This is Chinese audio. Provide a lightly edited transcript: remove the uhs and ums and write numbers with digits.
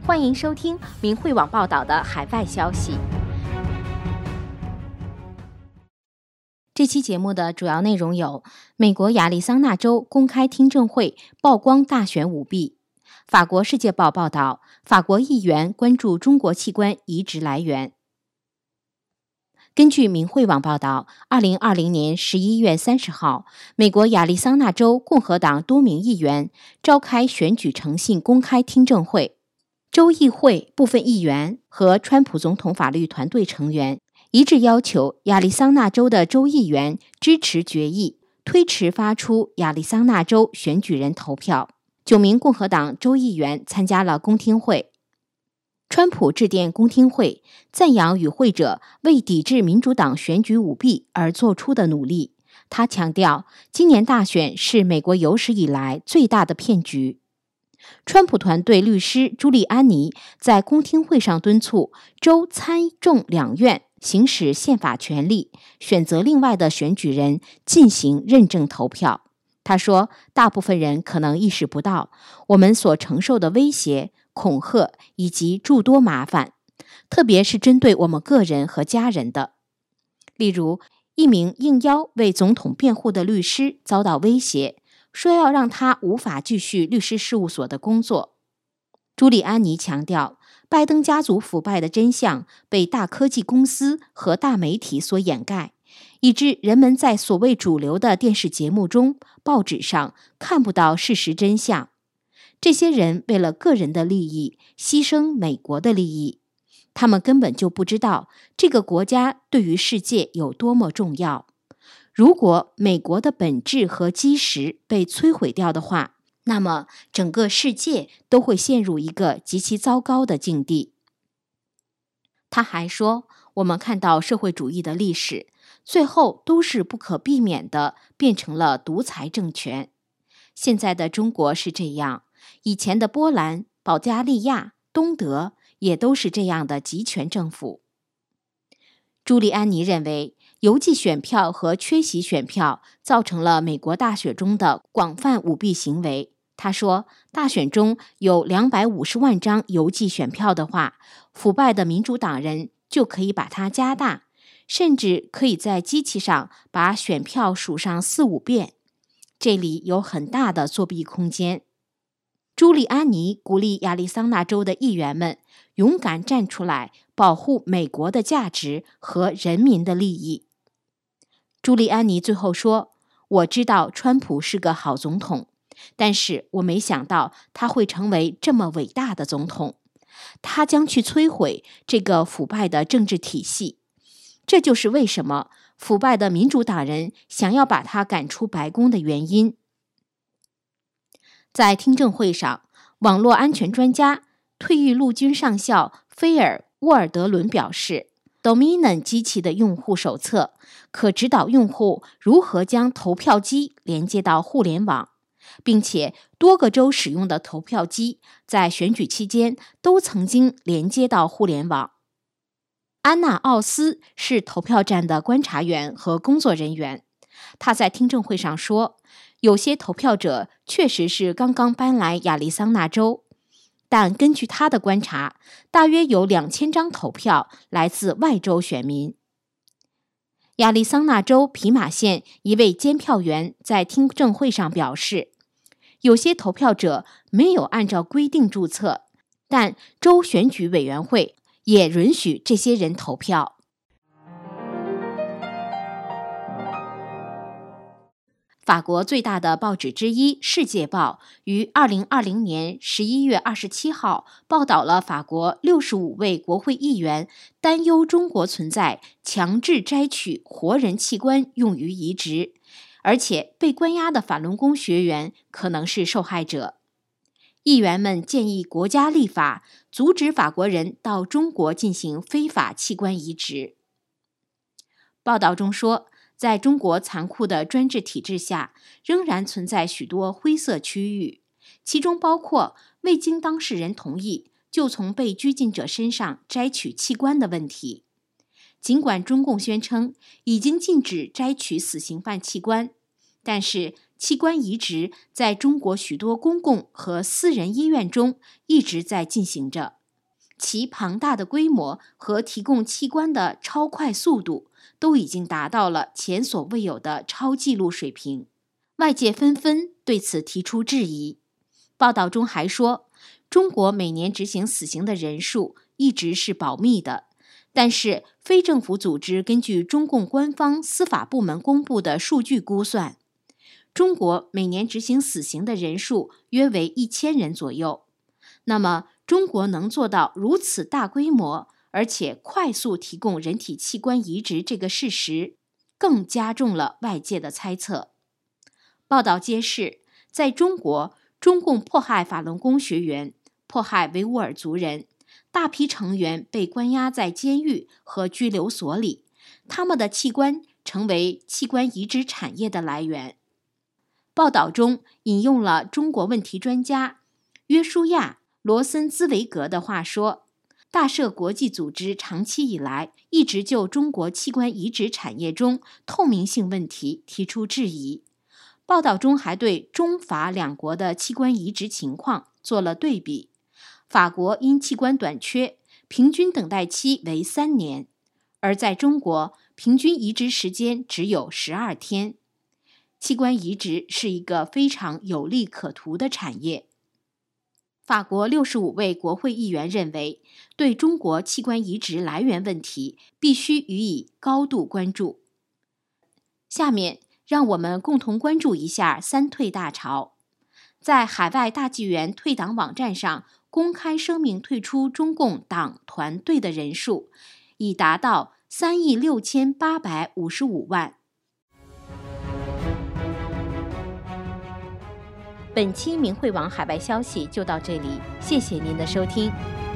欢迎收听明慧网报道的海外消息。这期节目的主要内容有：美国亚利桑那州公开听证会曝光大选舞弊；法国《世界报》报道，法国议员关注中国器官移植来源。根据明慧网报道，2020年11月30号，美国亚利桑那州共和党多名议员召开选举诚信公开听证会，州议会部分议员和川普总统法律团队成员一致要求亚利桑那州的州议员支持决议，推迟发出亚利桑那州选举人投票。9名共和党州议员参加了公听会。川普致电公听会，赞扬与会者为抵制民主党选举舞弊而做出的努力。他强调，今年大选是美国有史以来最大的骗局。川普团队律师朱利安尼在公听会上敦促州参众两院行使宪法权利，选择另外的选举人进行认证投票。他说，大部分人可能意识不到我们所承受的威胁、恐吓以及诸多麻烦，特别是针对我们个人和家人的。例如，一名应邀为总统辩护的律师遭到威胁，说要让他无法继续律师事务所的工作。朱利安尼强调，拜登家族腐败的真相被大科技公司和大媒体所掩盖，以致人们在所谓主流的电视节目中、报纸上看不到事实真相。这些人为了个人的利益，牺牲美国的利益。他们根本就不知道这个国家对于世界有多么重要。如果美国的本质和基石被摧毁掉的话，那么整个世界都会陷入一个极其糟糕的境地。他还说，我们看到社会主义的历史，最后都是不可避免地变成了独裁政权。现在的中国是这样，以前的波兰、保加利亚、东德也都是这样的集权政府。朱利安尼认为，邮寄选票和缺席选票造成了美国大选中的广泛舞弊行为。他说，大选中有250万张邮寄选票的话，腐败的民主党人就可以把它加大，甚至可以在机器上把选票数上4-5遍。这里有很大的作弊空间。朱利安尼鼓励亚利桑那州的议员们勇敢站出来，保护美国的价值和人民的利益。朱利安尼最后说，我知道川普是个好总统，但是我没想到他会成为这么伟大的总统。他将去摧毁这个腐败的政治体系。这就是为什么腐败的民主党人想要把他赶出白宫的原因。在听证会上，网络安全专家、退役陆军上校菲尔·沃尔德伦表示， Dominion 机器的用户手册可指导用户如何将投票机连接到互联网，并且多个州使用的投票机在选举期间都曾经连接到互联网。安娜·奥斯是投票站的观察员和工作人员，他在听证会上说，有些投票者确实是刚刚搬来亚利桑那州，但根据他的观察，大约有2000张投票来自外州选民。亚利桑那州皮马县一位监票员在听证会上表示，有些投票者没有按照规定注册，但州选举委员会也允许这些人投票。法国最大的报纸之一《世界报》于2020年11月27号报道了法国65位国会议员担忧中国存在强制摘取活人器官用于移植，而且被关押的法轮功学员可能是受害者。议员们建议国家立法，阻止法国人到中国进行非法器官移植。报道中说，在中国残酷的专制体制下，仍然存在许多灰色区域，其中包括未经当事人同意就从被拘禁者身上摘取器官的问题。尽管中共宣称已经禁止摘取死刑犯器官，但是器官移植在中国许多公共和私人医院中一直在进行着。 其庞大的规模和提供器官的超快速度都已经达到了前所未有的超纪录水平，外界纷纷对此提出质疑。报道中还说，中国每年执行死刑的人数一直是保密的，但是非政府组织根据中共官方司法部门公布的数据估算，中国每年执行死刑的人数约为1000人左右。那么，中国能做到如此大规模，而且快速提供人体器官移植这个事实，更加重了外界的猜测。报道揭示，在中国，中共迫害法轮功学员，迫害维吾尔族人，大批成员被关押在监狱和拘留所里，他们的器官成为器官移植产业的来源。报道中引用了中国问题专家约书亚·罗森兹维格的话说，大赦国际组织长期以来一直就中国器官移植产业中透明性问题提出质疑。报道中还对中法两国的器官移植情况做了对比，法国因器官短缺，平均等待期为3年，而在中国，平均移植时间只有12天。器官移植是一个非常有利可图的产业。法国65位国会议员认为，对中国器官移植来源问题必须予以高度关注。下面让我们共同关注一下3退大潮。在海外大纪元退党网站上公开声明退出中共党团队的人数已达到3.6855亿。本期明慧网海外消息就到这里，谢谢您的收听。